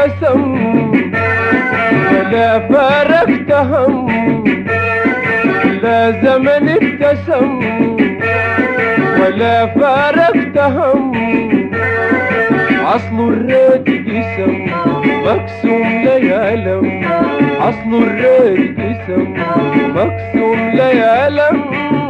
ابتسم ولا فارقت هم، لا زمن ابتسم ولا فارقت هم. أصل الرد جسم مقسوم ليالم، أصل الرد جسم مقسوم ليالم.